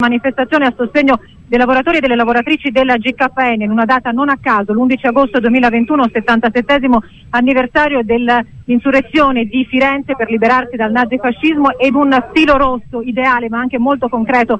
Manifestazione a sostegno dei lavoratori e delle lavoratrici della GKN in una data non a caso, l'11 agosto 2021, 77° anniversario dell'insurrezione di Firenze per liberarsi dal nazifascismo, ed un filo rosso ideale ma anche molto concreto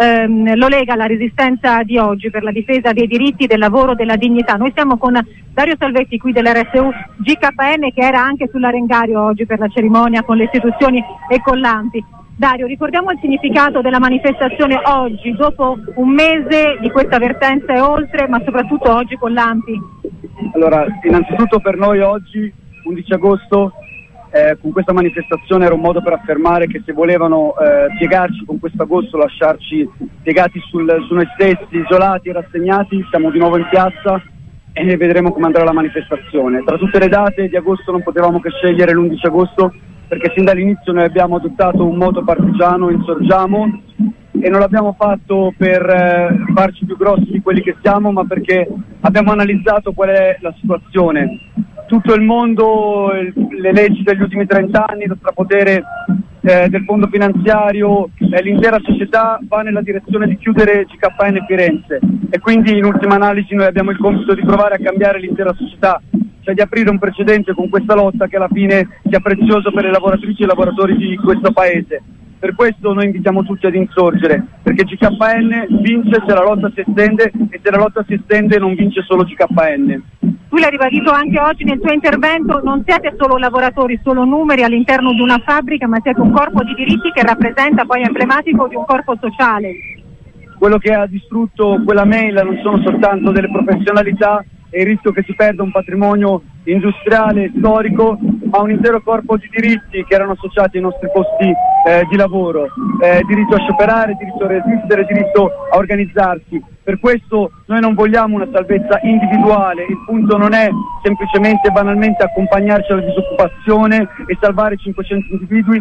lo lega alla resistenza di oggi per la difesa dei diritti, del lavoro, della dignità. Noi siamo con Dario Salvetti qui dell'RSU GKN, che era anche sull'Arengario oggi per la cerimonia con le istituzioni e con l'ANPI. Dario, ricordiamo il significato della manifestazione oggi, dopo un mese di questa vertenza e oltre, ma soprattutto oggi con l'ANPI. Allora, innanzitutto per noi oggi, 11 agosto, con questa manifestazione era un modo per affermare che se volevano piegarci con questo agosto, lasciarci piegati su noi stessi, isolati, rassegnati, siamo di nuovo in piazza e vedremo come andrà la manifestazione. Tra tutte le date di agosto non potevamo che scegliere l'11 agosto, perché sin dall'inizio noi abbiamo adottato un moto partigiano, insorgiamo, e non l'abbiamo fatto per farci più grossi di quelli che siamo, ma perché abbiamo analizzato qual è la situazione. Tutto il mondo, le leggi degli ultimi 30 anni, lo strapotere del fondo finanziario, l'intera società va nella direzione di chiudere GKN Firenze, e quindi in ultima analisi noi abbiamo il compito di provare a cambiare l'intera società, cioè di aprire un precedente con questa lotta che alla fine sia prezioso per le lavoratrici e i lavoratori di questo paese. Per questo noi invitiamo tutti ad insorgere, perché GKN vince se la lotta si estende, e se la lotta si estende non vince solo GKN. Tu l'hai ribadito anche oggi nel tuo intervento, non siete solo lavoratori, solo numeri all'interno di una fabbrica, ma siete un corpo di diritti che rappresenta poi emblematico di un corpo sociale. Quello che ha distrutto quella mail non sono soltanto delle professionalità e il rischio che si perda un patrimonio industriale e storico, ma un intero corpo di diritti che erano associati ai nostri posti di lavoro, diritto a scioperare, diritto a resistere, diritto a organizzarsi. Per questo noi non vogliamo una salvezza individuale, il punto non è semplicemente e banalmente accompagnarci alla disoccupazione e salvare 500 individui,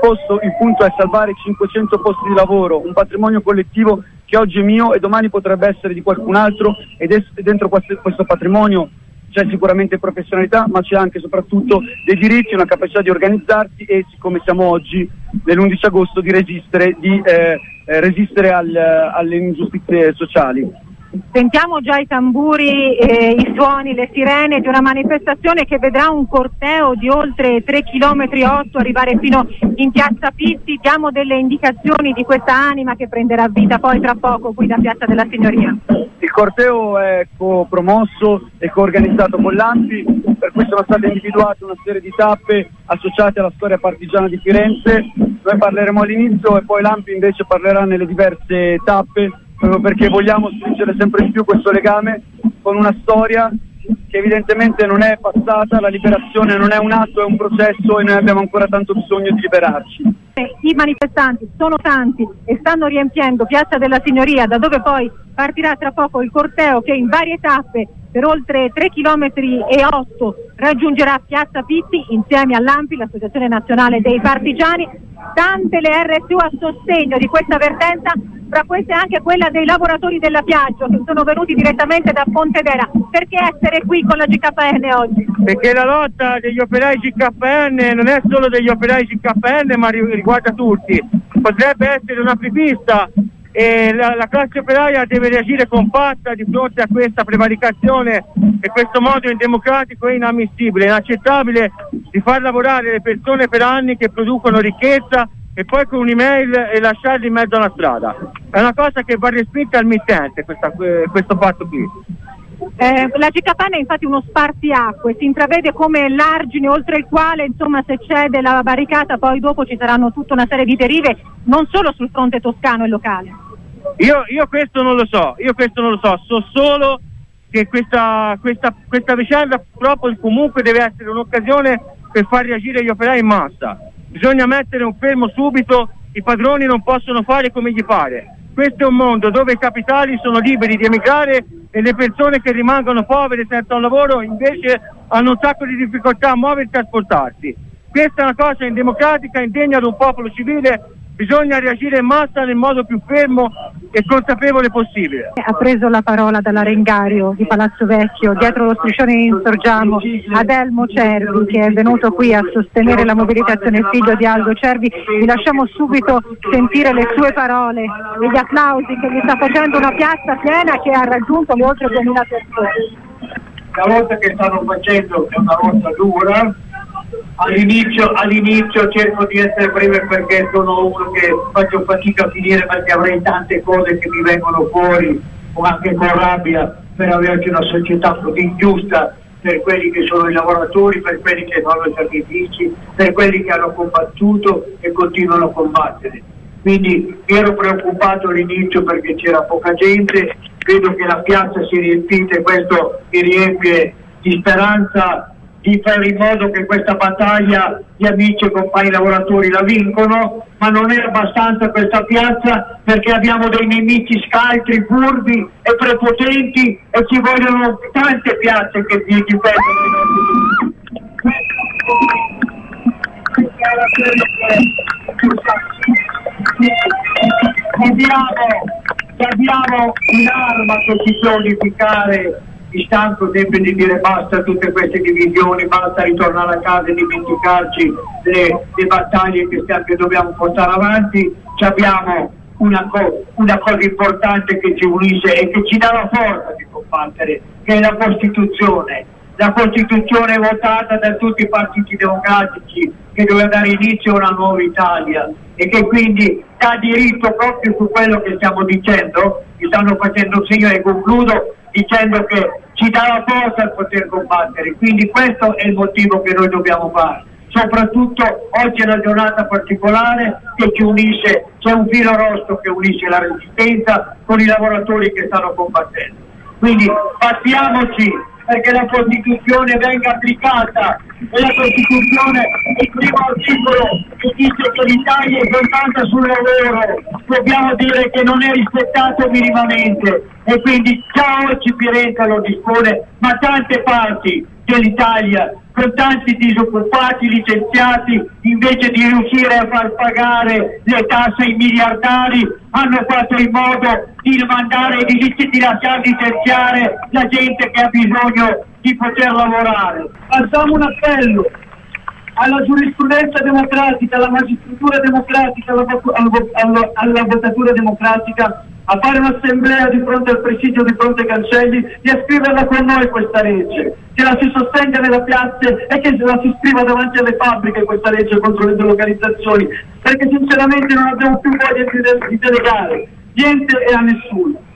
il punto è salvare 500 posti di lavoro, un patrimonio collettivo che oggi è mio e domani potrebbe essere di qualcun altro, ed dentro questo patrimonio c'è sicuramente professionalità, ma c'è anche e soprattutto dei diritti, una capacità di organizzarsi e, siccome siamo oggi nell'11 agosto, di resistere alle ingiustizie sociali. Sentiamo già i tamburi, i suoni, le sirene di una manifestazione che vedrà un corteo di oltre 3,8 km arrivare fino in Piazza Pitti. Diamo delle indicazioni di questa anima che prenderà vita poi tra poco qui da Piazza della Signoria. Il corteo è co-promosso e co-organizzato con l'ANPI, per cui sono state individuate una serie di tappe associate alla storia partigiana di Firenze. Noi parleremo all'inizio e poi l'ANPI invece parlerà nelle diverse tappe, proprio perché vogliamo stringere sempre di più questo legame con una storia che evidentemente non è passata. La liberazione non è un atto, è un processo, e noi abbiamo ancora tanto bisogno di liberarci. I manifestanti sono tanti e stanno riempiendo Piazza della Signoria, da dove poi partirà tra poco il corteo che in varie tappe per oltre 3,8 km raggiungerà Piazza Pitti insieme all'ANPI, l'Associazione Nazionale dei Partigiani. Tante le RSU a sostegno di questa vertenza, tra queste anche quella dei lavoratori della Piaggio che sono venuti direttamente da Pontedera. Perché essere qui con la GKN oggi? Perché la lotta degli operai GKN non è solo degli operai GKN, ma riguarda tutti. Potrebbe essere una apripista e la classe operaia deve reagire compatta di fronte a questa prevaricazione e questo modo indemocratico e inammissibile, inaccettabile di far lavorare le persone per anni che producono ricchezza e poi con un'email e lasciarli in mezzo alla strada. È una cosa che va respinta al mittente, questo fatto qui. La GKN è infatti uno spartiacque, si intravede come l'argine oltre il quale, insomma, se cede la barricata poi dopo ci saranno tutta una serie di derive, non solo sul fronte toscano e locale. Io questo non lo so, so solo che questa vicenda purtroppo comunque deve essere un'occasione per far reagire gli operai in massa. Bisogna mettere un fermo subito, i padroni non possono fare come gli pare. Questo è un mondo dove i capitali sono liberi di emigrare e le persone che rimangono povere senza un lavoro invece hanno un sacco di difficoltà a muoversi e a trasportarsi. Questa è una cosa indemocratica, indegna di un popolo civile bisogna reagire in massa nel modo più fermo e consapevole possibile. Ha preso la parola dall'Arengario di Palazzo Vecchio, dietro lo striscione di Insorgiamo, Adelmo Cervi, che è venuto qui a sostenere la mobilitazione figlio di Aldo Cervi. Vi lasciamo subito sentire le sue parole e gli applausi che gli sta facendo una piazza piena che ha raggiunto le oltre 2000 persone. La lotta che stanno facendo è una lotta dura. All'inizio cerco di essere breve perché sono uno che faccio fatica a finire, perché avrei tante cose che mi vengono fuori, o anche con rabbia, per averci una società così ingiusta per quelli che sono i lavoratori, per quelli che fanno i sacrifici, per quelli che hanno combattuto e continuano a combattere. Quindi ero preoccupato all'inizio perché c'era poca gente, vedo che la piazza si è riempita e questo mi riempie di speranza di fare in modo che questa battaglia gli amici e compagni lavoratori la vincono, ma non è abbastanza questa piazza perché abbiamo dei nemici scaltri, furbi e prepotenti e ci vogliono tante piazze che difendono i nostri. Abbiamo un'arma che ci può unificare. Mi stanco sempre di dire basta a tutte queste divisioni, basta ritornare a casa e dimenticarci le battaglie che dobbiamo portare avanti. Abbiamo una cosa importante che ci unisce e che ci dà la forza di combattere, che è la Costituzione. La Costituzione votata da tutti i partiti democratici, che doveva dare inizio a una nuova Italia e che quindi dà diritto proprio su quello che stiamo dicendo. Mi stanno facendo un segno e concludo dicendo che ci dà la forza al poter combattere, quindi questo è il motivo che noi dobbiamo fare. Soprattutto oggi è una giornata particolare che ci unisce, c'è un filo rosso che unisce la resistenza con i lavoratori che stanno combattendo. Quindi battiamoci perché la Costituzione venga applicata, e la Costituzione, il primo articolo che dice che l'Italia è fondata sul lavoro, dobbiamo dire che non è rispettato minimamente, e quindi già oggi Firenze lo dispone, ma tante parti dell'Italia con tanti disoccupati, licenziati, invece di riuscire a far pagare le tasse ai miliardari, hanno fatto in modo di mandare e di lasciar licenziare la gente che ha bisogno di poter lavorare. Facciamo un appello alla giurisprudenza democratica, alla magistratura democratica, alla votatura democratica, a fare un'assemblea di fronte al presidio, di fronte ai cancelli, di scriverla con noi questa legge, che la si sostenga nelle piazze e che la si scriva davanti alle fabbriche questa legge contro le delocalizzazioni, perché sinceramente non abbiamo più voglia di delegare niente e a nessuno.